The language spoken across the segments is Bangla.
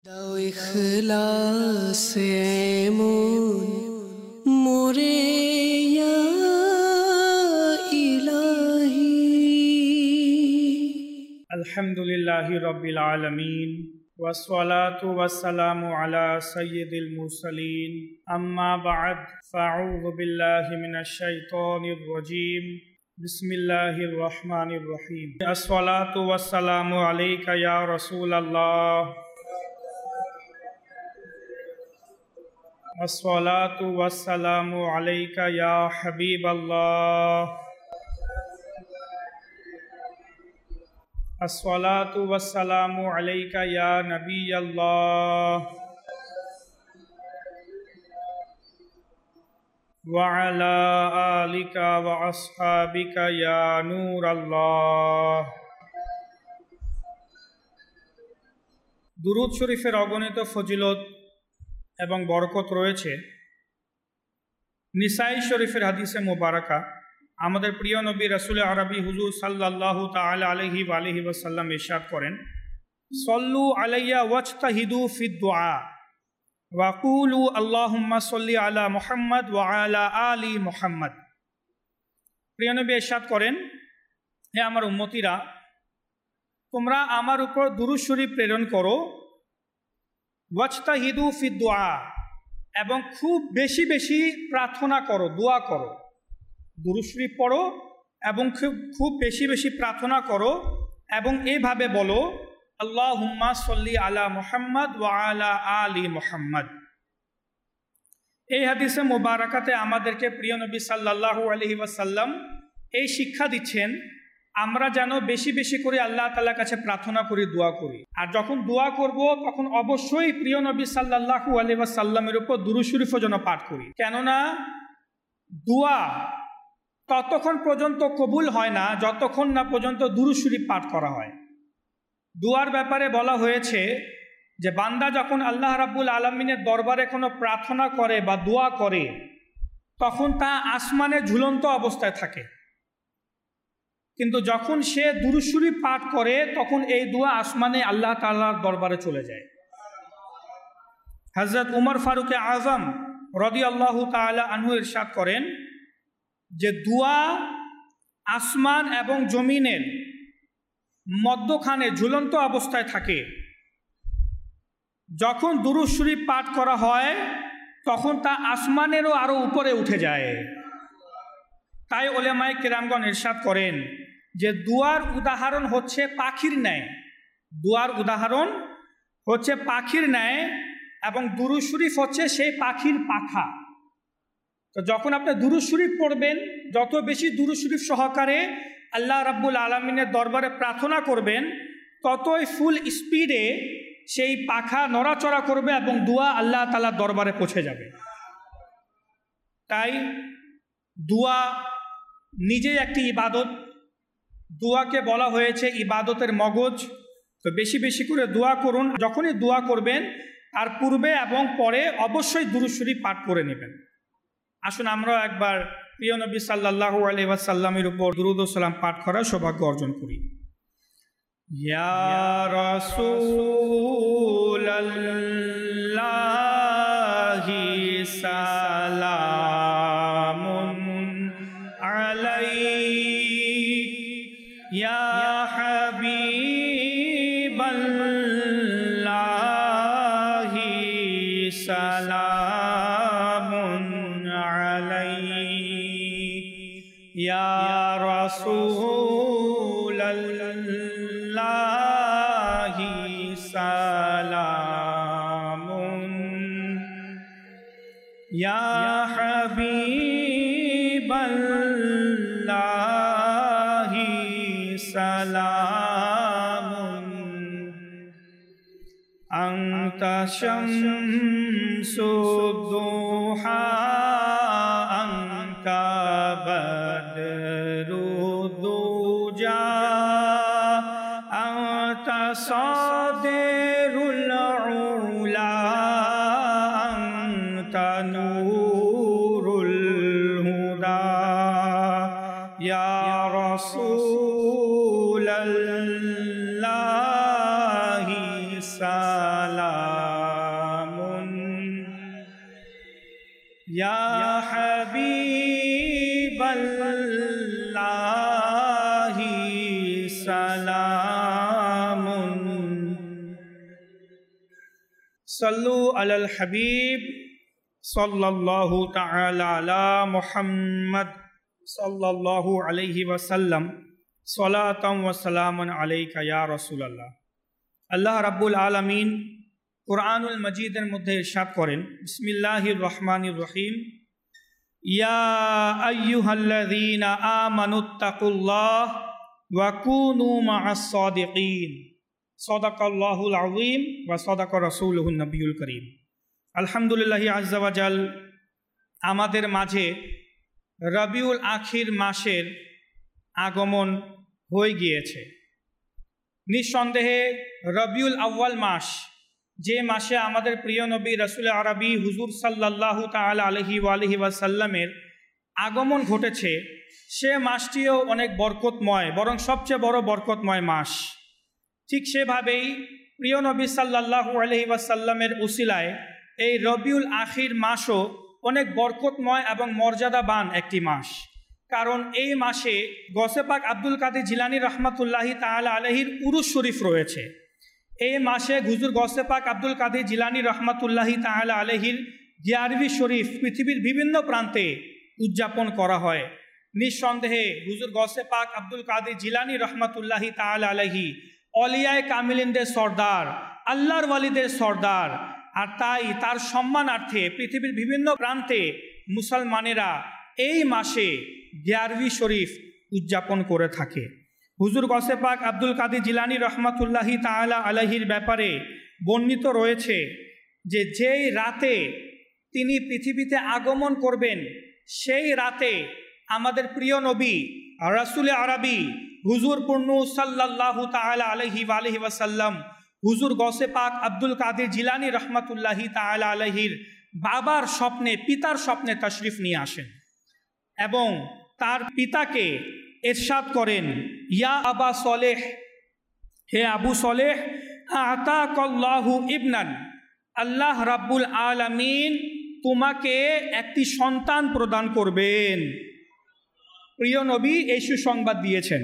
দাও ইখলাসে এমন মোরে ইয়া ইলাহি। আলহামদুলিল্লাহি রাব্বিল আলামিন ওয়াসসালাতু ওয়াসসালামু আলা সাইয়্যিদিল মুরসালিন আম্মা বা'দ ফাআউযু বিল্লাহি মিনাশ শাইতানির রাজীম বিসমিল্লাহির রহমানির রহিম। আসসালাতু ওয়াসসালামু আলাইকা ইয়া রাসূলাল্লাহ আসসালাতু ওয়াসসালামু আলাইকা ইয়া হাবিবাল্লাহ আসসালাতু ওয়াসসালামু আলাইকা ইয়া নবিয়াল্লাহ ওয়া আলা আলিকা ওয়া আসহাবিকা ইয়া নূরাল্লাহ। দুরূদ শরীফের অগণিত ফজিলত এবং বরকত রয়েছে। নিসাই শরীফের হাদিসে মুবারাকা আমাদের প্রিয় নবী রাসূল আরবি হুজুর সাল্লাল্লাহু তাআলা আলাইহি ওয়া আলিহি ওয়াসাল্লাম ইরশাদ করেন, সল্লু আলাইয়া ওয়াজতাহিদু ফিদ দুআ ওয়া কুলু আল্লাহুম্মা সাল্লি আলা মুহাম্মদ ওয়া আলা আলি মুহাম্মদ। প্রিয় নবী ইরশাদ করেন, হে আমার উম্মতিরা, তোমরা আমার উপর দুরূদ শরীফ প্রেরণ করো, ওয়াজতাহিদু ফিদ দুআ, এবং খুব বেশি বেশি প্রার্থনা করো, দোয়া করো। দুরূদ শরীফ পড়ো এবং খুব বেশি বেশি প্রার্থনা করো এবং এইভাবে বলো, আল্লাহুম্মা সাল্লি আলা মুহাম্মদ ওয়া আলা আলি মুহাম্মদ। এই হাদিসে মুবারাকাতে আমাদেরকে প্রিয় নবী সাল্লাল্লাহু আলাইহি ওয়াসাল্লাম এই শিক্ষা দিচ্ছেন, আমরা যেন বেশি বেশি করে আল্লাহ তাআলার কাছে প্রার্থনা করি, দোয়া করি। আর যখন দোয়া করব তখন অবশ্যই প্রিয় নবী সাল্লাল্লাহু আলাইহি ওয়াসাল্লামের উপর দুরূদ শরীফও যেন পাঠ করি। কেননা দোয়া ততক্ষণ পর্যন্ত কবুল হয় না যতক্ষণ না পর্যন্ত দুরূদ শরীফ পাঠ করা হয়। দোয়ার ব্যাপারে বলা হয়েছে যে বান্দা যখন আল্লাহ রাব্বুল আলামিনের দরবারে কোনো প্রার্থনা করে বা দোয়া করে তখন তা আসমানে ঝুলন্ত অবস্থায় থাকে, কিন্তু যখন সে দুরূদ শরীফ পাঠ করে তখন এই দোয়া আসমানে আল্লাহ তাআলার দরবারে চলে যায়। হযরত উমর ফারুক আযম রাদিয়াল্লাহু তাআলা আনহু ইরশাদ করেন যে দোয়া আসমান এবং জমিনের মধ্যখানে ঝুলন্ত অবস্থায় থাকে। যখন দুরূদ শরীফ পাঠ করা হয় তখন তা আসমানেরও আরো উপরে উঠে যায়। তাই উলামায়ে কেরামগণ ইরশাদ করেন যে দোয়ার উদাহরণ হচ্ছে পাখির ন্যায়, দোয়ার উদাহরণ হচ্ছে পাখির ন্যায় এবং দুরূদ শরীফ হচ্ছে সেই পাখির পাখা। তো যখন আপনি দুরূদ শরীফ পড়বেন, যত বেশি দুরূদ শরীফ সহকারে আল্লাহ রাব্বুল আলামিনের দরবারে প্রার্থনা করবেন, ততই ফুল স্পিডে সেই পাখা নড়াচড়া করবে এবং দোয়া আল্লাহ তাআলার দরবারে পৌঁছে যাবে। তাই দোয়া নিজেই একটি ইবাদত, দোয়াকে বলা হয়েছে ইবাদতের মগজ। তো বেশি বেশি করে দোয়া করুন। যখনই দোয়া করবেন তার পূর্বে এবং পরে অবশ্যই দুরূদ শরীফ পাঠ করে নেবেন। আসুন আমরা একবার প্রিয় নবী সাল্লাল্লাহু আলাইহি ওয়াসাল্লামের উপর দুরূদ ও সালাম পাঠ করার সৌভাগ্য অর্জন করি। ইয়া রাসূলাল্লাহি সালামুন আলাইকা ইয়া হাবিবাল্লাহি সালামুন ইয়া রাসূলাল্লাহি সালামুন ইয়া হাবিবাল্লাহি সালামুন আনতা Shamsud দুহা صادرul ula anta nurul huda ya rasulallah salam ইয়া হাবিবাল্লাহি সালামুন সাল্লু আলাল হাবিব সাল্লাল্লাহু তাআলা আলা মুহাম্মদ সাল্লাল্লাহু আলাইহি ওয়াসাল্লাম সালাতাম ওয়া সালামান আলাইকা ইয়া রাসূলুল্লাহ। আল্লাহ রাব্বুল আলামিন কুরআনুল মাজিদের মধ্যে ইরশাদ করেন, বিসমিল্লাহির রহমানির রহিম, ইয়া আইয়ুহাল্লাযীনা আমানুত্তাকুল্লাহ ওয়া কুনু মা'আস সাদিকিন। সাদাকাল্লাহুল আযীম ওয়া সাদাকা রাসূলুহুন নবিয়ুল করিম। আলহামদুলিল্লাহি আযজা ওয়া জাল, আমাদের মাঝে রবিউল আখির মাসের আগমন হয়ে গিয়েছে। নিঃসন্দেহে রবিউল আউয়াল মাস, যে মাসে আমাদের প্রিয় নবী রাসূল আরবি হুজুর সাল্লাল্লাহু তাআলা আলাইহি ওয়াসাল্লামের আগমন ঘটেছে, সে মাসটিও অনেক বরকতময়, বরং সবচেয়ে বড় বরকতময় মাস। ঠিক সেভাবেই প্রিয় নবী সাল্লাল্লাহু আলাইহি ওয়াসাল্লামের উসিলায় এই রবিউল আখির মাসও অনেক বরকতময় এবং মর্যাদাবান একটি মাস। কারণ এই মাসে গৌসে পাক আব্দুল কাদের জিলানী রহমাতুল্লাহি তাআলা আলাইহির উরুস শরীফ রয়েছে। এই মাসে হুজুর গৌসে পাক আব্দুল কাদের জিলানী রহমাতুল্লাহি তাআলা আলাইহির জিয়ারবি শরীফ পৃথিবীর বিভিন্ন প্রান্তে উদযাপন করা হয়। নিঃসন্দেহে হুজুর গৌসে পাক আব্দুল কাদের জিলানী রহমাতুল্লাহি তাআলা আলাইহি অলিয়ায়ে কামিলিনদের সর্দার, আল্লাহর ওয়ালিদের সর্দার, আর তাই তার সম্মানার্থে পৃথিবীর বিভিন্ন প্রান্তে মুসলমানেরা এই মাসে জিয়ারবি শরীফ উদযাপন করে থাকে। হুজুর গৌসে পাক আব্দুল কাদের জিলানী রহমাতুল্লাহি তাআলা আলাইহির ব্যাপারে বর্ণিত রয়েছে যে যেই রাতে তিনি পৃথিবীতে আগমন করবেন, সেই রাতে আমাদের প্রিয় নবী রাসূল আরবি হুজুর পূর্ণ সাল্লাল্লাহু তাআলা আলাইহি ওয়াসাল্লাম হুজুর গৌসে পাক আব্দুল কাদের জিলানী রহমাতুল্লাহি তাআলা আলাইহির বাবার স্বপ্নে, পিতার স্বপ্নে তাশরিফ নিয়ে আসেন এবং তার পিতাকে ইরশাদ করেন, ইয়া আবা সলেহ, হে আবু সলেহ, আতাকাল্লাহু ইবনান, আল্লাহ রাব্বুল আলামিন তোমাকে একটি সন্তান প্রদান করবেন। প্রিয় নবী এই সুসংবাদ দিয়েছেন।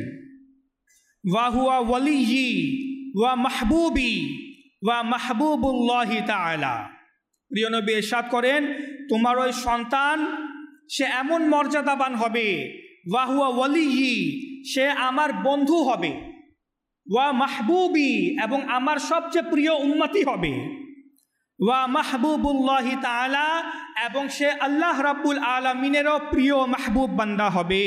ওয়া হুয়া ওয়ালিয়্যি ওয়া মাহবুবি ওয়া মাহবুবুল্লাহি তাআলা। প্রিয় নবী ইরশাদ করেন, তোমার ওই সন্তান সে এমন মর্যাদাবান হবে, ওয়া হুয়া ওয়ালিয়্যি, সে আমার বন্ধু হবে, ওয়া মাহবুবি, এবং আমার সবচেয়ে প্রিয় উম্মতি হবে, ওয়া মাহবুবুল্লাহি তাআলা, এবং সে আল্লাহ রাব্বুল আলামিনেরও প্রিয় মাহবুব বান্দা হবে।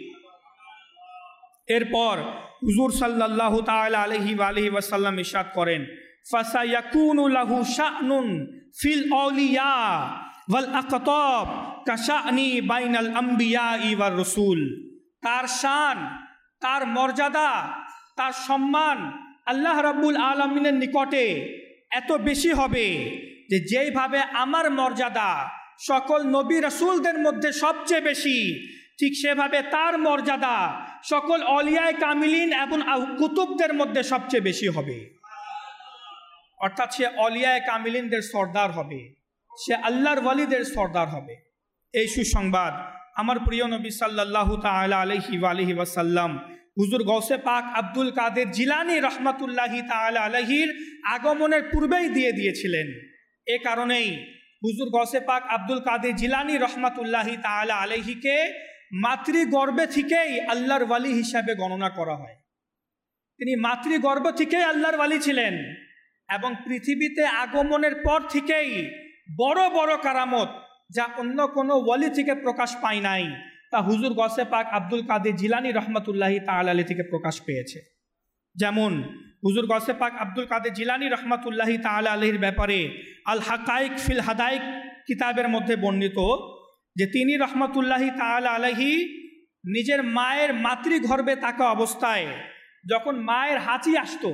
এরপর হুজুর সাল্লাল্লাহু তাআলা আলাইহি ওয়াসাল্লাম ইরশাদ করেন, ফাসায়াকুনু লাহু শা'নুন ফিল আউলিয়া ওয়াল আকতাব কাশা'নি বাইনাল আম্বিয়াই ওয়ার রাসূল। তার শান, তার মর্যাদা, তার সম্মান আল্লাহ রাব্বুল আলামিনের নিকটে এত বেশি হবে যে যেইভাবে আমার মর্যাদা সকল নবী রাসূলদের মধ্যে সবচেয়ে বেশি, ঠিক সেভাবে তার মর্যাদা সকল অলিয়ায়ে কামিলিন এবং কুতুবদের মধ্যে সবচেয়ে বেশি হবে। অর্থাৎ সে অলিয়ায়ে কামিলিনদের সর্দার হবে, সে আল্লাহর ওয়ালিদের সর্দার হবে। এই সুসংবাদ আমার প্রিয় নবী সাল্লাল্লাহু তাআলা আলাইহি ওয়াসাল্লাম হুজুর গৌসে পাক আব্দুল কাদের জিলানী রহমাতুল্লাহি তাআলা আলাইহির আগমনের পূর্বেই দিয়ে দিয়েছিলেন। এ কারণেই হুজুর গৌসে পাক আব্দুল কাদের জিলানী রহমাতুল্লাহি তাআলা আলাইহিকে মাতৃগর্ভে থেকেই আল্লাহর ওয়ালি হিসাবে গণনা করা হয়। তিনি মাতৃগর্ভ থেকেই আল্লাহর ওয়ালি ছিলেন এবং পৃথিবীতে আগমনের পর থেকেই বড় বড় কারামত যা অন্য কোনো ওয়ালি থেকে প্রকাশ পায় নাই, তা হুজুর গৌসে পাক আব্দুল কাদের জিলানী রহমাতুল্লাহি তাআলা আলাইহি থেকে প্রকাশ পেয়েছে। যেমন হুজুর গৌসে পাক আব্দুল কাদের জিলানী রহমাতুল্লাহি তাআলা আলাইহির ব্যাপারে আল হাকাইক ফিল হাদাইক কিতাবের মধ্যে বর্ণিত যে তিনি রহমাতুল্লাহি তাআলা আলাইহি নিজের মায়ের মাতৃগর্ভে থাকা অবস্থায় যখন মায়ের হাঁচি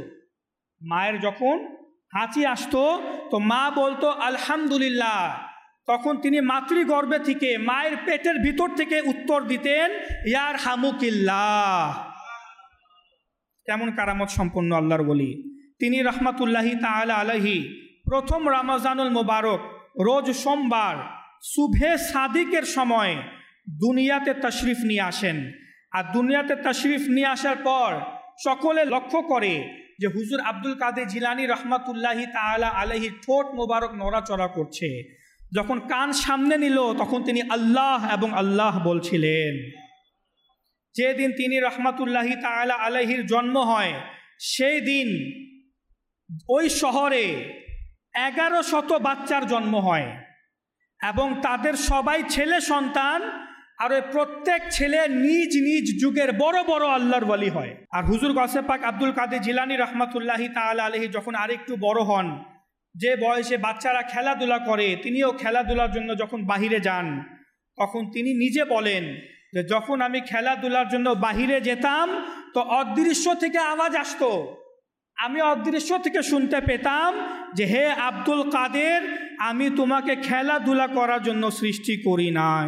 আসতো, তো মা বলতো আলহামদুলিল্লাহ, তখন তিনি মাতৃগর্ভে থেকে মায়ের পেটের ভিতর থেকে উত্তর দিতেন ইয়ার হামুকিল্লাহ। কেমন কারামত সম্পন্ন আল্লাহর ওলি তিনি রহমাতুল্লাহি তাআলা আলাইহি। প্রথম রমজানুল মুবারক রোজ সোমবার সুবহে সাদিকের সময় দুনিয়াতে তশরিফ নিয়ে আসেন। আর দুনিয়াতে তশরিফ নিয়ে আসার পর সকলে লক্ষ্য করে যে হুজুর আব্দুল কাদের জিলানী রহমাতুল্লাহি তাআলা আলাইহি ঠোঁট মোবারক নড়াচড়া করছে। যখন কান সামনে নিল তখন তিনি আল্লাহ এবং আল্লাহ বলছিলেন। যেদিন তিনি রহমাতুল্লাহি তাআলা আলাইহির জন্ম হয় সেই দিন ওই শহরে 1100 বাচ্চার জন্ম হয় এবং তাদের সবাই ছেলে সন্তান, আর ওই প্রত্যেক ছেলে নিজ নিজ যুগের বড় বড় আল্লাহর ওয়ালি হয়। আর হুজুর গৌসে পাক আব্দুল কাদের জিলানী রহমাতুল্লাহি তাআলা আলাইহি যখন আরেকটু বড় হন, যে বয়সে বাচ্চারা খেলাধুলা করে, তিনিও খেলাধুলার জন্য যখন বাহিরে যান, তখন তিনি নিজে বলেন যে যখন আমি খেলাধুলার জন্য বাহিরে যেতাম তো অদৃশ্য থেকে আওয়াজ আসতো, আমি অদৃশ্য থেকে শুনতে পেতাম যে হে আব্দুল কাদের, আমি তোমাকে খেলাধুলা করার জন্য সৃষ্টি করি নাই।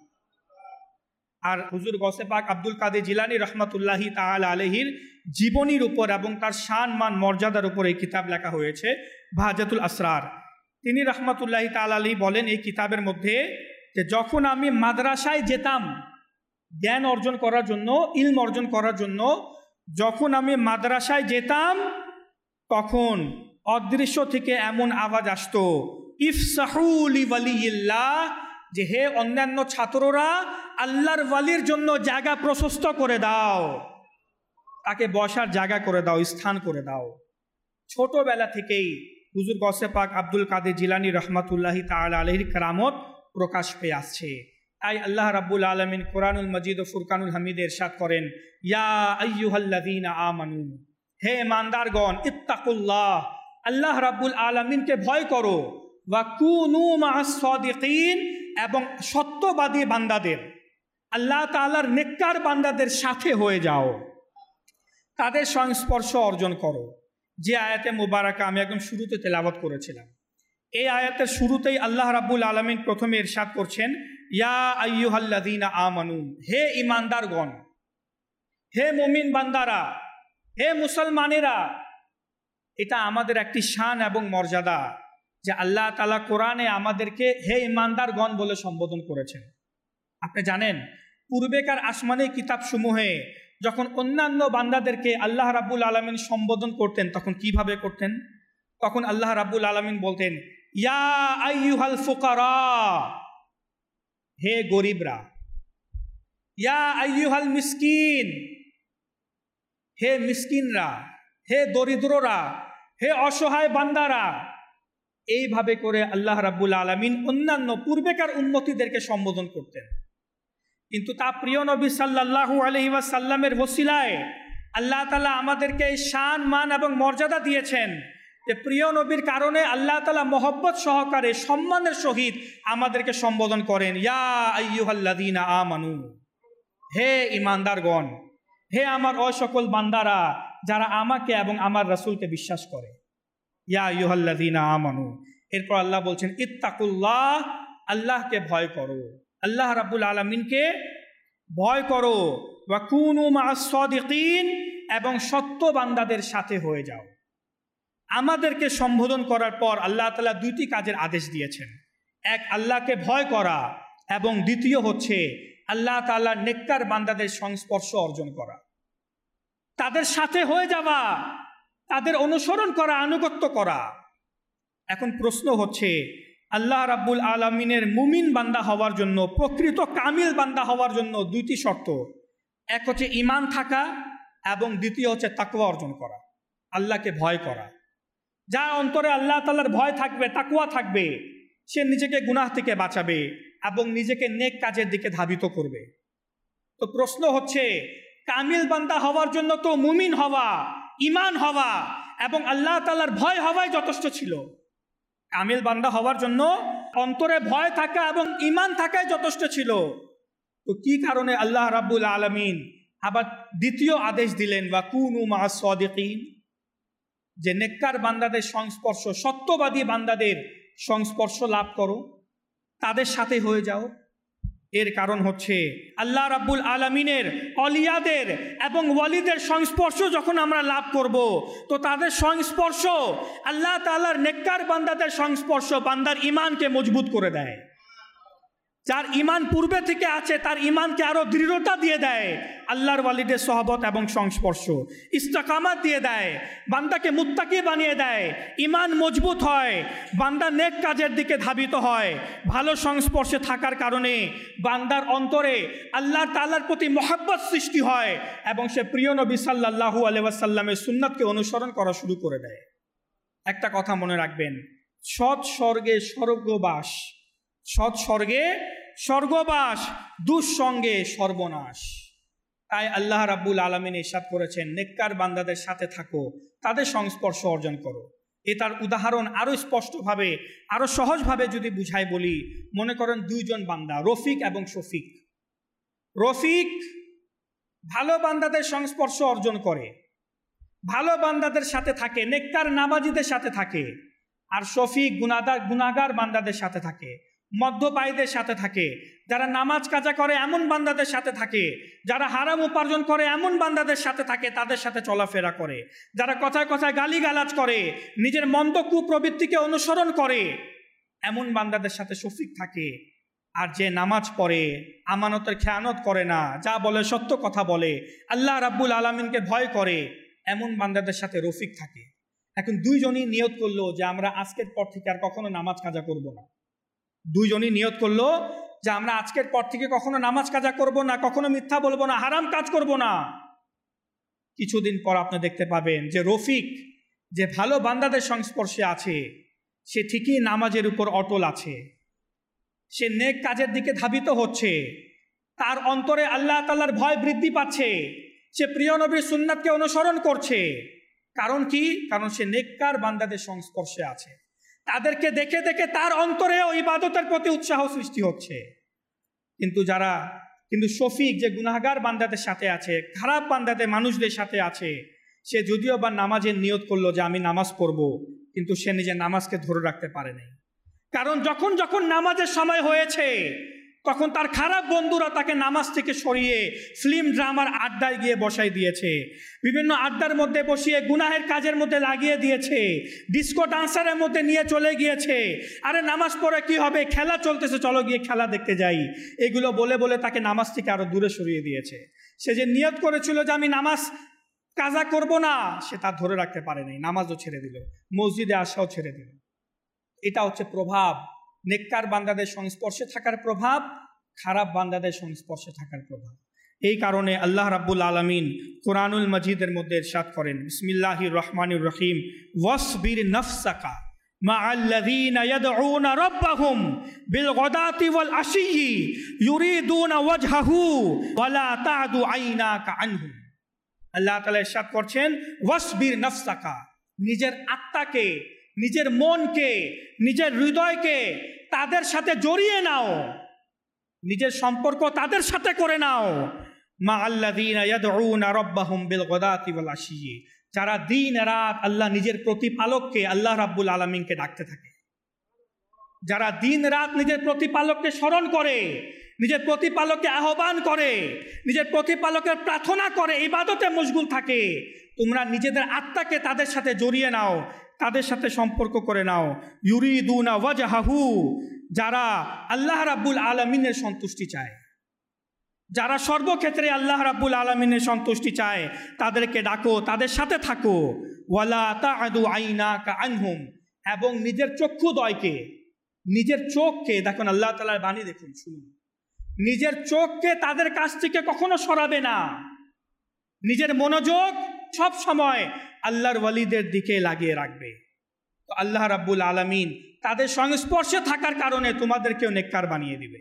আর হুজুর গৌসে পাক আব্দুল কাদের জিলানী রহমাতুল্লাহি তাআলা আলাইহির জীবনীর উপর এবং তার শান মান মর্যাদার উপর এই কিতাব লেখা হয়েছে, বাহাজাতুল আসরার। তিনি রহমাতুল্লাহি তাআলা আলাইহি বলেন এই কিতাবের মধ্যে যে যখন আমি মাদ্রাসায় যেতাম জ্ঞান অর্জন করার জন্য, ইলম অর্জন করার জন্য, যখন আমি মাদ্রাসায় যেতাম তখন অদৃশ্য থেকে এমন আওয়াজ আসতো, ইফসাহু লিওয়ালিল্লাহ, যে হে অন্যান্য ছাত্ররা আল্লাহর ওয়ালির জন্য জায়গা প্রশস্ত করে দাও, তাকে বসার জায়গা করে দাও, স্থান করে দাও। ছোটবেলা থেকেই হুজুর গৌসে পাক আব্দুল কাদের জিলানী রহমাতুল্লাহি তাআলা আলাইহির কারামত প্রকাশ পেয়ে আসছে। তাই আল্লাহ রাব্বুল আলামিন কোরআনুল মজিদ ও ফুরকানুল হামিদে ইরশাদ করেন, ইয়া আইয়ুহাল্লাযীনা আমানু, হে ঈমানদারগণ, ইত্তাকুল্লাহ, আল্লাহ রাব্বুল আলামিনকে ভয় করো, ওয়া কুনু মা'আস সাদিকিন, এবং সত্যবাদী বান্দাদের, আল্লাহ তাআলার নেককার বান্দাদের সাথে হয়ে যাও, তাদের সংস্পর্শ অর্জন করো। যে আয়াতে মুবারাকা আমি একদম শুরুতে তেলাওয়াত করেছিলাম, এই আয়াতের শুরুতেই আল্লাহ রাব্বুল আলামিন প্রথমে ইরশাদ করছেন, ইয়া আইয়ুহাল্লাযীনা আমানু, হে ঈমানদারগণ, হে মুমিন বান্দারা, হে মুসলমানেরা। এটা আমাদের একটি শান এবং মর্যাদা যে আল্লাহ তাআলা কোরআনে আমাদেরকে হে ঈমানদারগণ বলে সম্বোধন করেছেন। আপনি জানেন পূর্বেকার আসমানি কিতাবসমূহে যখন অন্যান্য বান্দাদেরকে আল্লাহ রাব্বুল আলামিন সম্বোধন করতেন তখন কিভাবে করতেন? তখন আল্লাহ রাব্বুল আলামিন বলতেন, ইয়া আইয়ুহাল ফুকারা, হে গরিবরা, ইয়া আইয়ুহাল মিসকিন, হে মিসকিনরা, হে দরিদ্ররা, হে অসহায় বান্দারা। এইভাবে করে আল্লাহ রাব্বুল আলামিন অন্যান্য পূর্বেকার উম্মতিদেরকে সম্বোধন করতেন। কিন্তু তা প্রিয় নবী সাল্লাল্লাহু আলাইহি ওয়াসাল্লামের ওসিলায় আল্লাহ তাআলা আমাদেরকে এই শান মান এবং মর্যাদা দিয়েছেন যে প্রিয় নবীর কারণে আল্লাহ তাআলা মহব্বত সহকারে সম্মানের সহিত আমাদেরকে সম্বোধন করেন, ইয়া আইয়ুহাল্লাযীনা আমানু, হে ঈমানদারগণ, হে আমার ওই সকল বান্দারা যারা আমাকে এবং আমার রাসূলকে বিশ্বাস করে, ইয়া আইয়ুহাল্লাযীনা আমানু। এরপর আল্লাহ বলছেন, ইত্তাকুল্লাহ, আল্লাহকে ভয় করো, আল্লাহ রাব্বুল আলামিনকে ভয় করো, ওয়া কুনু মা'আস সাদিকিন, এবং সত্য বান্দাদের সাথে হয়ে যাও। আমাদেরকে সম্বোধন করার পর আল্লাহ তাআলা দুইটি কাজের আদেশ দিয়েছেন, এক আল্লাহকে ভয় করা, এবং দ্বিতীয় হচ্ছে আল্লাহ তাআলার নেককার বান্দাদের সংস্পর্শ অর্জন করা, তাদের সাথে হয়ে যাওয়া, তাদের অনুসরণ করা, আনুগত্য করা। এখন প্রশ্ন হচ্ছে, আল্লাহ রাব্বুল আলামিনের মুমিন বান্দা হওয়ার জন্য, প্রকৃত কামিল বান্দা হওয়ার জন্য দুইটি শর্ত, এক হচ্ছে ঈমান থাকা এবং দ্বিতীয় হচ্ছে তাকওয়া অর্জন করা, আল্লাহকে ভয় করা। যার অন্তরে আল্লাহ তাআলার ভয় থাকবে, তাকওয়া থাকবে, সে নিজেকে গুনাহ থেকে বাঁচাবে এবং নিজেকে নেক কাজের দিকে ধাবিত করবে। তো প্রশ্ন হচ্ছে, কামিল বান্দা হওয়ার জন্য তো মুমিন হওয়া, ঈমান হওয়া এবং আল্লাহ তাআলার ভয় হওয়াই যথেষ্ট ছিল। কামিল বান্দা হওয়ার জন্য অন্তরে ভয় থাকা এবং ঈমান থাকাই যথেষ্ট ছিল। তো কি কারণে আল্লাহ রাব্বুল আলামিন আবার দ্বিতীয় আদেশ দিলেন, ওয়া কুনু মা'আস সাদিকিন, যে নেককার বান্দাদের সংস্পর্শ, সত্যবাদী বান্দাদের সংস্পর্শ লাভ করো, তাদের সাথে হয়ে যাও। এর কারণ হচ্ছে আল্লাহ রাব্বুল আলামিনের অলিয়াদের এবং ওয়ালিদের সংস্পর্শ যখন আমরা লাভ করব, তো তাদের সংস্পর্শ আল্লাহ তাআলার নেককার বান্দাদের সংস্পর্শ বান্দার ঈমানকে মজবুত করে দেয়। যার ইমান পূর্বে থেকে আছে তার ইমানকে আরো দৃঢ়তা দিয়ে দেয় আল্লাহর ওয়ালিদের সহবত এবং সংস্পর্শ, ইস্তেকামাত দিয়ে দেয়, বান্দাকে মুত্তাকি বানিয়ে দেয়, ইমান মজবুত হয়, বান্দা নেক কাজের দিকে ধাবিত হয়। ভালো সংস্পর্শে থাকার কারণে বান্দার অন্তরে আল্লাহ তাআলার প্রতি মহব্বত সৃষ্টি হয় এবং সে প্রিয় নবী সাল্লাল্লাহু আলাইহি ওয়াসাল্লামের সুন্নাতকে অনুসরণ করা শুরু করে দেয়। একটা কথা মনে রাখবেন, সৎ স্বর্গে স্বর্গবাস, সৎ স্বর্গে স্বর্গবাস, দুঃসঙ্গে সর্বনাশ। তাই আল্লাহ রাব্বুল আলামিন ইরশাদ করেছেন, নেককার বান্দাদের সাথে থাকো, তাদের সংস্পর্শ অর্জন করো। এটার উদাহরণ আরো স্পষ্টভাবে, আরো সহজভাবে যদি বুঝাই বলি, মনে করেন দুইজন বান্দা, রফিক এবং শফিক। রফিক ভালো বান্দাদের সংস্পর্শ অর্জন করে, ভালো বান্দাদের সাথে থাকে, নেককার নামাজীদের সাথে থাকে। আর শফিক গুনাহগার বান্দাদের সাথে থাকে, মদ্যপায়ীদের সাথে থাকে, যারা নামাজ কাজা করে এমন বান্দাদের সাথে থাকে, যারা হারাম উপার্জন করে এমন বান্দাদের সাথে থাকে, তাদের সাথে চলাফেরা করে, যারা কথায় কথায় গালিগালাজ করে, নিজের মন্দ কুপ্রবৃত্তিকে অনুসরণ করে, এমন বান্দাদের সাথে শফিক থাকে। আর যে নামাজ পড়ে, আমানতের খেয়ানত করে না, যা বলে সত্য কথা বলে, আল্লাহ রাব্বুল আলামিনকে ভয় করে, এমন বান্দাদের সাথে রফিক থাকে। এখন দুইজনই নিয়ত করলো যে আমরা আজকের পর থেকে আর কখনো নামাজ কাজা করব না। দুইজনই নিয়ত করলো যে আমরা আজকের পর থেকে কখনো নামাজ কাজা করব না, কখনো মিথ্যা বলবো না, হারাম কাজ করব না। কিছুদিন পর আপনি দেখতে পাবেন যে রফিক, যে ভালো বান্দাদের সংস্পর্শে আছে, সে ঠিকই নামাজের উপর অটল আছে, সে নেক কাজের দিকে ধাবিত হচ্ছে, তার অন্তরে আল্লাহ তাআলার ভয় বৃদ্ধি পাচ্ছে, সে প্রিয় নবীর সুন্নাতকে অনুসরণ করছে। কারণ কি? কারণ সে নেককার বান্দাদের সংস্পর্শে আছে, তাদেরকে দেখে দেখে তার অন্তরেও ইবাদতের প্রতি উৎসাহ সৃষ্টি হচ্ছে। কিন্তু শফিক, যে গুনাহগার বান্দাদের সাথে আছে, খারাপ বান্দাদের মানুষদের সাথে আছে, সে যদিও বা নামাজের নিয়ত করলো যে আমি নামাজ পড়ব, কিন্তু সে নিজের নামাজকে ধরে রাখতে পারে নাই। কারণ যখন যখন নামাজের সময় হয়েছে, তখন তার খারাপ বন্ধুরা তাকে নামাজ থেকে সরিয়ে ফিল্ম ড্রামার আড্ডায় গিয়ে বসাই দিয়েছে, বিভিন্ন আড্ডার মধ্যে বসিয়ে গুনাহের কাজের মধ্যে লাগিয়ে দিয়েছে, ডিস্কো ডান্সারের মধ্যে নিয়ে চলে গিয়েছে। আরে নামাজ পড়ে কি হবে, খেলা চলতেছে, চলো গিয়ে খেলা দেখতে যাই, এগুলো বলে বলে তাকে নামাজ থেকে আরো দূরে সরিয়ে দিয়েছে। সে যে নিয়ত করেছিল যে আমি নামাজ কাজা করব না, সে তা ধরে রাখতে পারে নাই, নামাজও ছেড়ে দিল, মসজিদে আসাও ছেড়ে দিল। এটা হচ্ছে প্রভাব, নেককার বান্দাদের সংস্পর্শে থাকার প্রভাব, খারাপ বান্দাদের সংস্পর্শে থাকার প্রভাব। এই কারণে আল্লাহ রাব্বুল আলামিন কোরআনুল মজিদের মধ্যে ইরশাদ করেন, বিসমিল্লাহির রহমানির রহিম, ওয়াসবির নাফসাকা মাআল্লাযীনা ইয়াদউনা রাব্বাহুম বিল গাদাতি ওয়াল আশিয়্যি ইউরিদুনা ওয়াজহাহু ওয়ালা তা'দু আইনাকা আনহুম। আল্লাহ তাআলা ইরশাদ করছেন, ওয়াসবির নাফসাকা, নিজের আত্মাকে, নিজের মনকে, নিজের হৃদয়কে তাদের সাথে জড়িয়ে নাও, নিজের সম্পর্ক তাদের সাথে করে নাও। মা আল্লাযীনা ইয়াদউনা রাব্বাহুম বিল গাদাতি ওয়াল আশিয়্যি, যারা দিন রাত আল্লাহ নিজের প্রতিপালককে, আল্লাহ রাব্বুল আলামিনকে ডাকতে থাকে, যারা দিন রাত নিজের প্রতিপালককে স্মরণ করে, নিজের প্রতিপালককে আহ্বান করে, নিজের প্রতিপালকের প্রার্থনা করে, ইবাদতে মশগুল থাকে, তোমরা নিজেদের আত্মাকে তাদের সাথে জড়িয়ে নাও, তাদের সাথে সম্পর্ক করে নাও। ইউরিদুনা ওয়াজহাহু, যারা আল্লাহ রাব্বুল আলামিনের সন্তুষ্টি চায়, যারা সর্বক্ষেত্রে আল্লাহ রাব্বুল আলামিনের সন্তুষ্টি চায়, তাদেরকে ডাকো, তাদের সাথে থাকো। ওয়ালা তা'দু আইনাকা আনহুম, এবং নিজের চক্ষুদ্বয়কে, নিজের চোখকে, দেখুন আল্লাহ তাআলার বাণী দেখুন, শুনুন, নিজের চোখকে তাদের কাছ থেকে কখনো সরাবে না, নিজের মনোযোগ সব সময় আল্লাহর ওয়ালিদের দিকে লাগিয়ে রাখবে। তো আল্লাহ রাব্বুল আলামিন তাদের সংস্পর্শে থাকার কারণে তোমাদেরকেও নেককার বানিয়ে দিবে,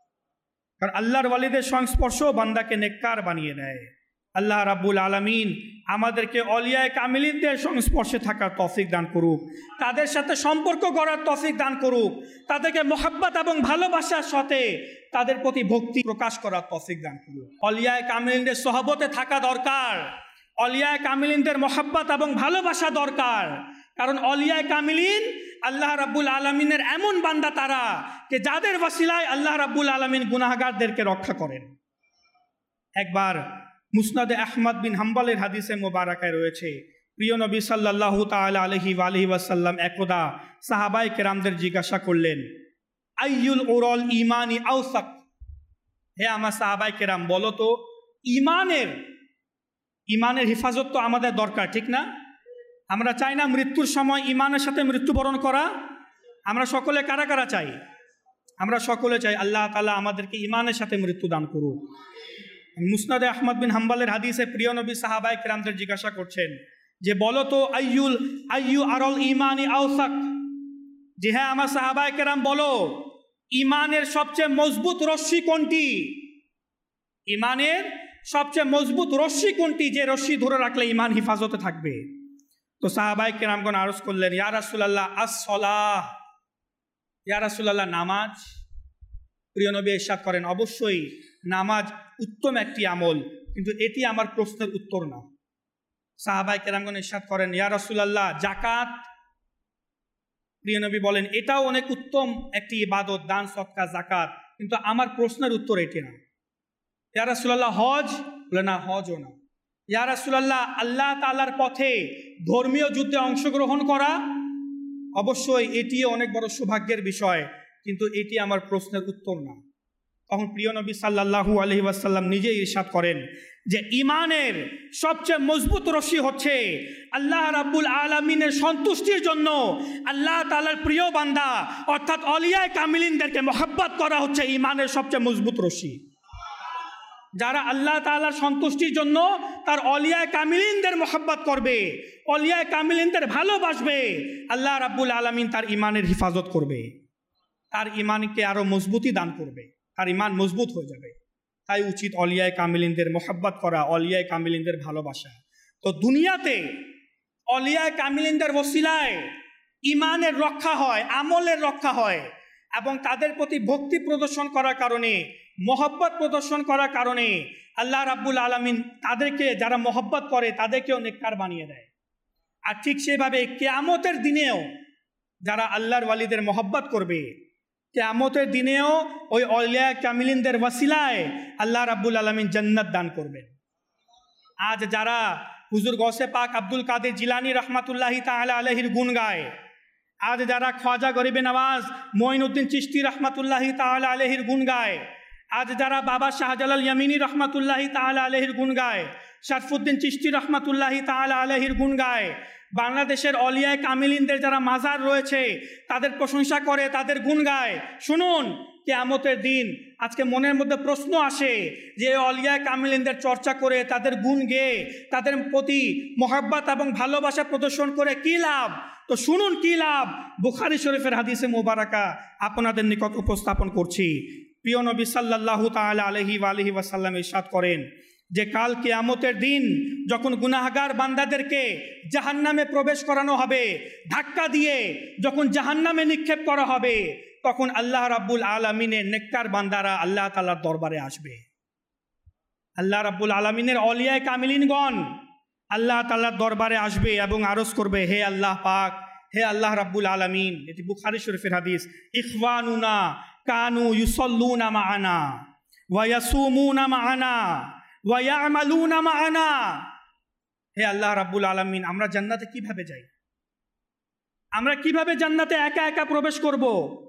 কারণ আল্লাহর ওয়ালিদের সংস্পর্শ বান্দাকে নেককার বানিয়ে দেয়। আল্লাহ রাব্বুল আলামিন আমাদেরকে অলিয়ায়ে কামিলিনদের সংস্পর্শে থাকার তৌফিক দান করুক, তাদের সাথে সম্পর্ক গড়ার তৌফিক দান করুক, তাদেরকে মহব্বত এবং ভালোবাসার সাথে তাদের প্রতি ভক্তি প্রকাশ করার তৌফিক দান করুক। অলিয়ায়ে কামিলিনদের সহবতে থাকা দরকার, অলিয়ায়ে কামিলিনদের মহব্বত এবং ভালোবাসা দরকার, কারণ অলিয়ায়ে কামিলিন আল্লাহ রাব্বুল আলামিনের এমন বান্দা তারা, যে যাদের ওয়াসিলায় আল্লাহ রাব্বুল আলামিন গুনাহগারদেরকে রক্ষা করেন। একবার মুসনাদে আহমদ বিন হাম্বলের হাদিসে মুবারাকায় রয়েছে, প্রিয় নবী সাল্লাল্লাহু তাআলা আলাইহি ওয়া আলিহি ওয়াসাল্লাম একদা সাহাবায়ে কেরামদের জিজ্ঞাসা করলেন, আইয়ুল উরল ইমানি আওসাক। হে আমার সাহাবায়ে কেরাম, বলো তো ইমানের হিফাজত তো আমাদের দরকার, ঠিক না? আমরা চাই না মৃত্যুর সময় ইমানের সাথে মৃত্যুবরণ করা? আমরা সকলে কারা কারা চাই? আমরা সকলে চাই আল্লাহ তাআলা আমাদেরকে ইমানের সাথে মৃত্যু দান করুক। মুসনাদে আহমদ বিন হাম্বলের হাদিসে প্রিয় নবী সাহাবায়ে কেরামদের জিজ্ঞাসা করছেন যে বলো তো আইয়ু আরল ইমানি আওসাক, যে হ্যাঁ আমার সাহাবায়ে কেরাম বলো ইমানের সবচেয়ে মজবুত রশ্মি কোনটি? ইমানের সবচেয়ে মজবুত রশ্মি কোনটি, যে রশ্মি ধরে রাখলে ইমান হিফাজতে থাকবে? তো সাহাবায়ে কেরামগণ আরজ করলেন, ইয়া রাসূলুল্লাহ আস-সালাহ, ইয়া রাসূলুল্লাহ নামাজ। প্রিয় নবী ইরশাদ করেন, অবশ্যই নামাজ উত্তম একটি আমল, কিন্তু এটি আমার প্রশ্নের উত্তর না। সাহাবায়ে কেরামগণ ইরশাদ করেন, ইয়া রাসূলুল্লাহ জাকাত। প্রিয় নবী বলেন, এটাও অনেক উত্তম একটি ইবাদত, দান সদকা জাকাত, কিন্তু আমার প্রশ্নের উত্তর এটি না। ইয়া রাসূলুল্লাহ হজ, বলে না হজও না। ইয়া রাসূলুল্লাহ আল্লাহ তাআলার পথে ধর্মীয় যুদ্ধে অংশগ্রহণ করা, অবশ্যই এটিও অনেক বড় সৌভাগ্যের বিষয়, কিন্তু এটি আমার প্রশ্নের উত্তর না। তখন প্রিয় নবী সাল্লাল্লাহু আলাইহি ওয়াসাল্লাম নিজেই ইরশাদ করেন যে ইমানের সবচেয়ে মজবুত রশ্মি হচ্ছে আল্লাহ রাব্বুল আলামিনের সন্তুষ্টির জন্য আল্লাহ তাআলার প্রিয় বান্দা অর্থাৎ আউলিয়ায়ে কামিলিনদেরকে মহব্বত করা হচ্ছে ইমানের সবচেয়ে মজবুত রশ্মি। যারা আল্লাহ তাআলার সন্তুষ্টির জন্য তার আউলিয়ায়ে কামিলিনদের মহব্বত করবে, আউলিয়ায়ে কামিলিনদের ভালোবাসবে, আল্লাহ রাব্বুল আলামিন তার ইমানের হিফাজত করবে, তার ইমানকে আরো মজবুতি দান করবে, তার ইমান মজবুত হয়ে যাবে। তাই উচিত আউলিয়ায়ে কামিলিনদের মহব্বত করা, আউলিয়ায়ে কামিলিনদের ভালোবাসা। তো দুনিয়াতে আউলিয়ায়ে কামিলিনদের ওসিলায় ইমানের রক্ষা হয়, আমলের রক্ষা হয়, এবং তাদের প্রতি ভক্তি প্রদর্শন করার কারণে, মহব্বত প্রদর্শন করার কারণে আল্লাহ রাব্বুল আলামিন তাদেরকে, যারা মহব্বত করে তাদেরকেও নেককার বানিয়ে দেয়। আর ঠিক সেভাবে কিয়ামতের দিনেও যারা আল্লাহর ওয়ালিদের মহব্বত করবে, কিয়ামতের দিনেও ওই আউলিয়ায়ে কামিলিনদের ওসিলায় আল্লাহ রাব্বুল আলামিন জান্নাত দান করবেন। আজ যারা হুজুর গৌসে পাক আব্দুল কাদের জিলানী রহমাতুল্লাহি তাআলা আলাইহির গুণ গায়, আজ যারা খ্বাজা গরিবে নওয়াজ মঈনুদ্দিন চিশতি রহমাতুল্লাহি তাআলা আলাইহির গুণ গায়, আজ যারা বাবা শাহজালাল ইয়ামিনী রহমাতুল্লাহি তাআলা আলাইহির গুণ গায়, শরফুদ্দিন চিশতি রহমাতুল্লাহি তাআলা আলাইহির গুণ গায়, বাংলাদেশের আউলিয়ায়ে কামিলিনদের যারা মাজার রয়েছে তাদের প্রশংসা করে, তাদের গুণ গায়, শুনুন কিয়ামতের দিন আজকে মনের মধ্যে প্রশ্ন আসে যে আউলিয়ায়ে কামিলিনদের চর্চা করে, তাদের গুণ গেয়ে, তাদের প্রতি মহব্বত এবং ভালোবাসা প্রদর্শন করে কি লাভ? তো শুনুন কি লাভ। বুখারী শরীফের হাদিসে মুবারাকা আপনাদের নিকট উপস্থাপন করছি। প্রিয় নবী সাল্লাল্লাহু তাআলা আলাইহি ওয়াসাল্লাম ইরশাদ করেন যে কাল কিয়ামতের দিন যখন গুনাহগার বান্দাদেরকে জাহান্নামে প্রবেশ করানো হবে, ধাক্কা দিয়ে যখন জাহান্নামে নিক্ষেপ করা হবে, তখন আল্লাহ রাব্বুল আলামিনের নেককার বান্দারা আল্লাহ তাআলার দরবারে আসবে। আল্লাহ রাব্বুল আলামিনের আউলিয়ায়ে কামিলিনগণ আল্লাহ তাআলার দরবারে আসবে এবং আরজ করবে, হে আল্লাহ পাক, হে আল্লাহ রাব্বুল আলামিন। এটি বুখারী শরীফের হাদিস। ইখওয়ানুনা কানু ইউসাল্লুনা মা'ানা ওয়া ইয়াসুমুনা মা'ানা ওয়া ইয়া'মালুনা মা'ানা। হে আল্লাহ রাব্বুল আলামিন, আমরা জান্নাতে কিভাবে যাই? আমরা কিভাবে জান্নাতে একা একা প্রবেশ করব?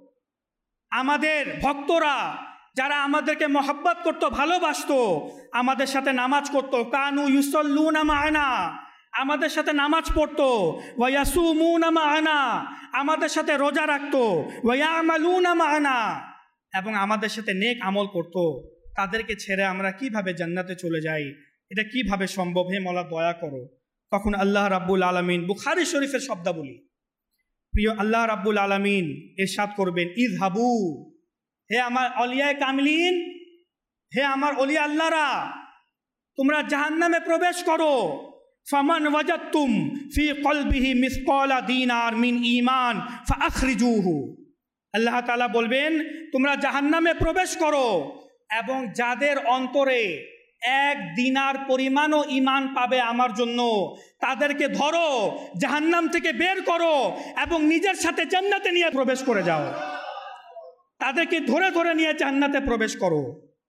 আমাদের ভক্তরা যারা আমাদেরকে মহব্বত করত, ভালোবাসতো, আমাদের সাথে নামাজ করত, কানু ইউসাল্লুনা মা'ানা, আমাদের সাথে নামাজ পড়তো, ওয়া ইয়াসুমুনা মা'ানা, আমাদের সাথে রোজা রাখতো, ওয়া ইয়া'মালুনা মা'ানা, এবং আমাদের সাথে নেক আমল করত, তাদেরকে ছেড়ে আমরা কিভাবে জান্নাতে চলে যাই? এটা কিভাবে সম্ভব? হে মওলা দয়া করো। তখন আল্লাহ রাব্বুল আলামিন, বুখারী শরীফের শব্দাবলী, প্রিয় আল্লাহ রাব্বুল আলামিন ইরশাদ করবেন, ইযহাবু, হে আমার আউলিয়ায়ে কামিলিন, হে আমার ওলিয়া আল্লাহরা, তোমরা জাহান্নামে প্রবেশ করো। ফামান ওয়াজাদতুম ফি কলবিহি মিসকালা দিনার মিন ঈমান ফাআখরিজুহু। আল্লাহ তাআলা বলবেন, তোমরা জাহান্নামে প্রবেশ করো এবং যাদের অন্তরে 1 দিনার পরিমাণও ঈমান পাবে আমার জন্য, তাদেরকে ধরো, জাহান্নাম থেকে বের করো এবং নিজের সাথে জান্নাতে নিয়ে প্রবেশ করে যাও। তাদেরকে ধরে ধরে নিয়ে জান্নাতে প্রবেশ করো।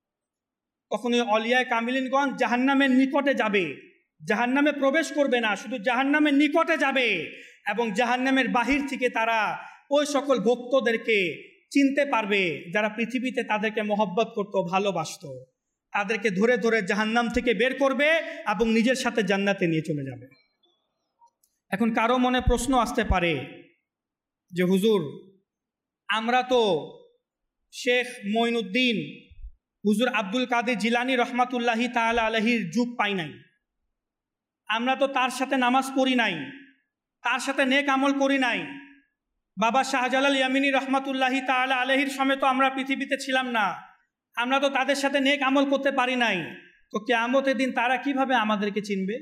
তখন ওই আউলিয়ায়ে কামিলিনগণ জাহান্নামের নিকটে যাবে, জাহান্নামে প্রবেশ করবে না, শুধু জাহান্নামের নিকটে যাবে এবং জাহান্নামের বাহির থেকে তারা ওই সকল ভক্তদেরকে চিনতে পারবে যারা পৃথিবীতে তাদেরকে মহব্বত করত, ভালোবাসত, তাদেরকে ধরে ধরে জাহান্নাম থেকে বের করবে এবং নিজের সাথে জান্নাতে নিয়ে চলে যাবে। এখন কারো মনে প্রশ্ন আসতে পারে যে হুজুর, আমরা তো শেখ মঈনুদ্দিন হুজুর আব্দুল কাদের জিলানী রহমাতুল্লাহি তাআলা আলাইহির যুগ পাই নাই, আমরা তো তার সাথে নামাজ পড়ি নাই, তার সাথে নেক আমল করি নাই, বাবা শাহজালাল ইয়ামিনী রহমাতুল্লাহি তাআলা আলাইহির সময় তো আমরা পৃথিবীতে ছিলাম না, আমরা তো তাদের সাথে নেক আমল করতে পারি নাই, তো কিয়ামতের দিন তারা কিভাবে আমাদেরকে চিনবে?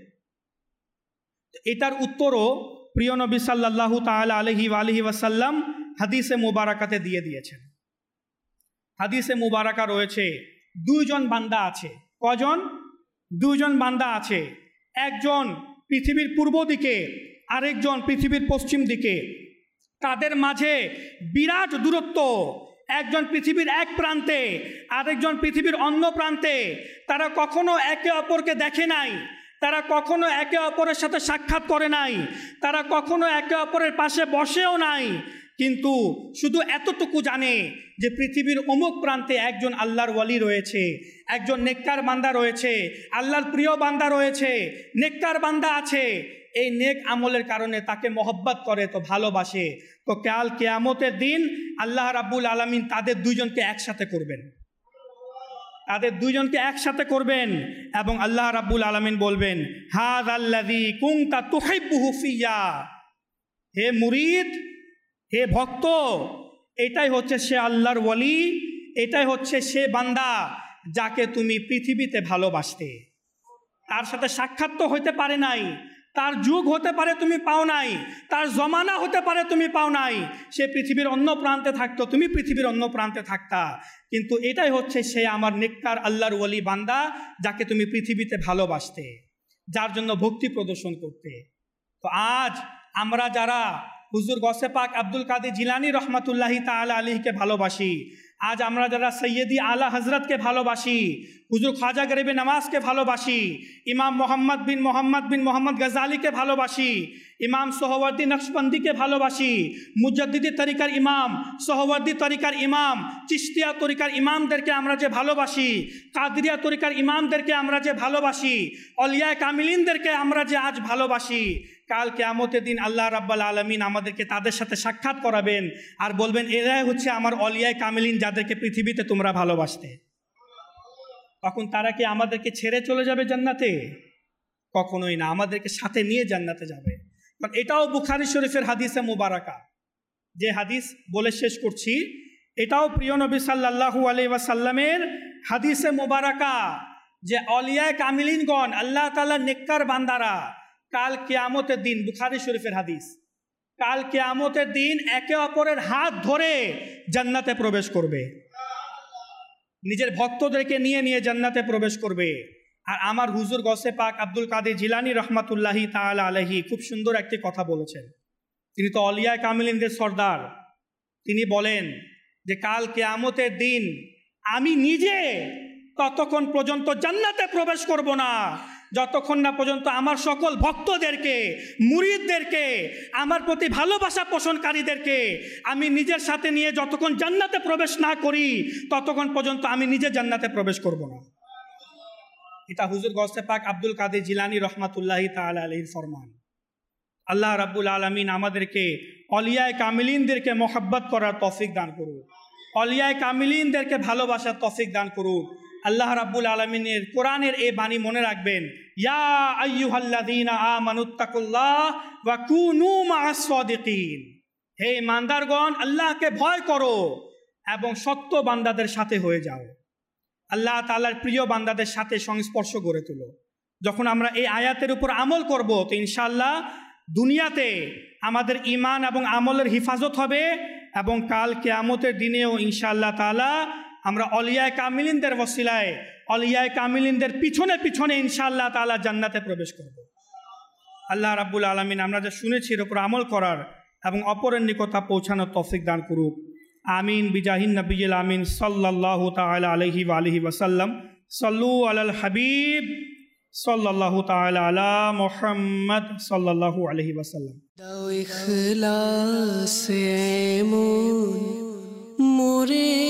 এটার উত্তরও প্রিয় নবী সাল্লাল্লাহু তাআলা আলাইহি ওয়াসাল্লাম হাদিসে মুবারাকাতে দিয়ে দিয়েছেন। হাদিসে মুবারাকা রয়েছে দুইজন বান্দা আছে। কজন? দুইজন বান্দা আছে, একজন পৃথিবীর পূর্ব দিকে, আরেকজন পৃথিবীর পশ্চিম দিকে, তাদের মাঝে বিরাট দূরত্ব, একজন পৃথিবীর এক প্রান্তে, আরেকজন পৃথিবীর অন্য প্রান্তে, তারা কখনো একে অপরকে দেখে নাই, তারা কখনো একে অপরের সাথে সাক্ষাৎ করে নাই, তারা কখনো একে অপরের পাশে বসেও নাই, কিন্তু শুধু এতটুকু জানে যে পৃথিবীর অমুক প্রান্তে একজন আল্লাহর ওয়ালি রয়েছে, একজন নেককার বান্দা রয়েছে, আল্লাহর প্রিয় বান্দা রয়েছে, নেককার বান্দা আছে, এই নেক আমলের কারণে তাকে মহব্বত করে, তো ভালোবাসে। তো কাল কিয়ামতের দিন আল্লাহ রাব্বুল আলামিন তাদের দুইজনকে একসাথে করবেন, তাদের দুইজনকে একসাথে করবেন এবং আল্লাহ রাব্বুল আলামিন বলবেন, হাযাল্লাযী কুনতা তুহিব্বুহু ফিয়া, হে মুরিদ, হে ভক্ত, এটাই হচ্ছে সে আল্লাহর ওয়ালি, এটাই হচ্ছে সে বান্দা যাকে তুমি পৃথিবীতে ভালোবাসতে। তার সাথে সাক্ষাৎ তো হইতে পারে নাই, তার যুগ হতে পারে তুমি পাও নাই, তার জমানা হতে পারে তুমি পাও নাই, সে পৃথিবীর অন্য প্রান্তে থাকতো, তুমি পৃথিবীর অন্য প্রান্তে থাকতা, কিন্তু এটাই হচ্ছে সে আমার নেককার আল্লাহর ওয়ালি বান্দা যাকে তুমি পৃথিবীতে ভালোবাসতে, যার জন্য ভক্তি প্রদর্শন করতে। তো আজ আমরা যারা হুজুর গসে পাক আব্দুল কাদের জিলানী রহমাতুল্লাহি তাআলা আলাইহিকে ভালোবাসি, আজ আমরা যারা সৈয়দি আলা হজরতকে ভালোবাসি, হুজুর খাজা গরিবে নওয়াজকে ভালোবাসি, ইমাম মোহাম্মদ বিন মোহাম্মদ গজালিকে ভালোবাসি, ইমাম সোহরাওয়ার্দী নকশবন্দিকে ভালোবাসি, মুজাদ্দিদি তরিকার ইমাম, সোহরাওয়ার্দী তরিকার ইমাম, চিশতিয়া তরিকার ইমামদেরকে আমরা যে ভালোবাসি, কাদরিয়া তরিকার ইমামদেরকে আমরা যে ভালোবাসি, অলিয়া কামিলিনদেরকে আমরা যে আজ ভালোবাসি, কাল কিয়ামতের দিন আল্লাহ রাব্বুল আলামিন আমাদেরকে তাদের সাথে সাক্ষাৎ করাবেন আর বলবেন, এরাই হচ্ছে আমার অলিয়া কামিলিন যাদেরকে পৃথিবীতে তোমরা ভালোবাসতে। তখন তারা কি আমাদেরকে ছেড়ে চলে যাবে জান্নাতে? কখনোই না, আমাদেরকে সাথে নিয়ে জান্নাতে যাবে। কারণ এটাও বুখারী শরীফের হাদিসে মুবারাকা, যে হাদিস বলে শেষ করছি, এটাও প্রিয় নবী সাল্লাল্লাহু আলাইহি ওয়াসাল্লামের হাদিসে মুবারাকা, যে অলিয়া কামিলিনগণ, আল্লাহ তাআলা নেককার বান্দারা কাল কিয়ামতের দিন, বুখারী শরীফের হাদিস, কাল কিয়ামতের দিন একে অপরের হাত ধরে জান্নাতে প্রবেশ করবে, নিজের ভক্তদেরকে নিয়ে নিয়ে জান্নাতে প্রবেশ করবে। আর আমার হুজুর গসে পাক আব্দুল কাদের জিলানী রহমাতুল্লাহি তাআলা আলাইহি খুব সুন্দর একটি কথা বলেছেন। তিনি তো অলিয়া কামিলিনদের সর্দার। তিনি বলেন যে কাল কিয়ামতের দিন আমি নিজে ততক্ষণ পর্যন্ত জান্নাতে প্রবেশ করব না যতক্ষণ না পর্যন্ত আমার সকল ভক্তদেরকে, মুরিদদেরকে, আমার প্রতি ভালোবাসা পোষণকারীদেরকে আমি নিজের সাথে নিয়ে যতক্ষণ জান্নাতে প্রবেশ না করি ততক্ষণ পর্যন্ত আমি নিজে জান্নাতে প্রবেশ করব না। এটা হুজুর গৌসে পাক আব্দুল কাদের জিলানী রহমাতুল্লাহি তাআলা আলাইহির ফরমান। আল্লাহ রাব্বুল আলামিন আমাদেরকে অলিয়ায়ে কামিলিনদেরকে মহব্বত করার তৌফিক দান করুন, অলিয়ায়ে কামিলিনদেরকে ভালোবাসার তৌফিক দান করুন। আল্লাহ রাব্বুল আলামিনের কোরআনের এই বাণী মনে রাখবেন, ইয়া আইয়ুহাল্লাযীনা আমানুত্তাকুল্লাহ ওয়া কুনু মা'আস সাদিকিন, হে ইমানদারগণ আল্লাহকে ভয় করো এবং সত্য বান্দাদের সাথে হয়ে যাও। আল্লাহ তাআলার প্রিয় বান্দাদের সাথে সংস্পর্শ গড়ে তোলো। যখন আমরা এই আয়াতের উপর আমল করব তো ইনশাআল্লাহ দুনিয়াতে আমাদের ঈমান এবং আমলের হিফাজত হবে এবং কাল কিয়ামতের দিনেও ইনশাআল্লাহ তাআলা আমরা অলিয়ায়ে কামিলিনদের ওসিলায়, অলিয়ায়ে কামিলিনদের পিছনে পিছনে ইনশাআল্লাহ তাআলা জান্নাতে প্রবেশ করব। আল্লাহ রাব্বুল আলামিন আমরা যা শুনেছি এর উপর আমল করার এবং অপরের নিকটে পৌঁছানোর তৌফিক দান করুক। আমিন বিজাহিন নবিয়্যিল আমিন সাল্লাল্লাহু তাআলা আলাইহি ওয়া আলিহি ওয়াসাল্লাম। সাল্লু আলাল হাবিব সাল্লাল্লাহু তাআলা আলা মুহাম্মদ সাল্লাল্লাহু আলাইহি ওয়াসাল্লাম। দাও ইখলাসে এমন মোরে